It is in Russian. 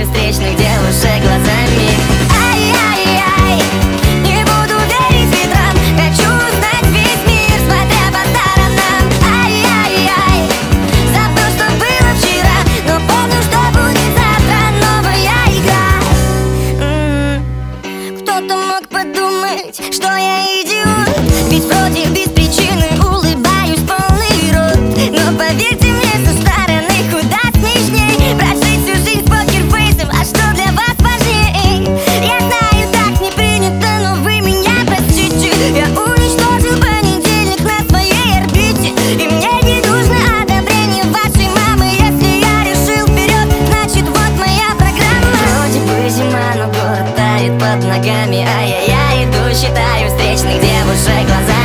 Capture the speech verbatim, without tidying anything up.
встречных девушек глазами. Ай-яй-яй, не буду верить ветрам, хочу узнать весь мир, смотря по сторонам. Ай-яй-яй, забыл, что было вчера, но помню, что будет завтра новая игра. М-м-м. Кто-то мог подумать, что я идиот, ведь вроде без причины улыбаюсь полный рот. Но поверьте мне, со стороны куда смешней прожить всю жизнь с покерфейсом. А что для вас важнее? Я знаю, так не принято, но вы меня простите. Я уничтожил понедельник на своей орбите, и мне не нужно одобрение вашей мамы. Если я решил вперед, значит вот моя программа. Вроде бы зима, но город тает под ногами. Ай-яй-яй, иду, считаю встречных девушек глазами.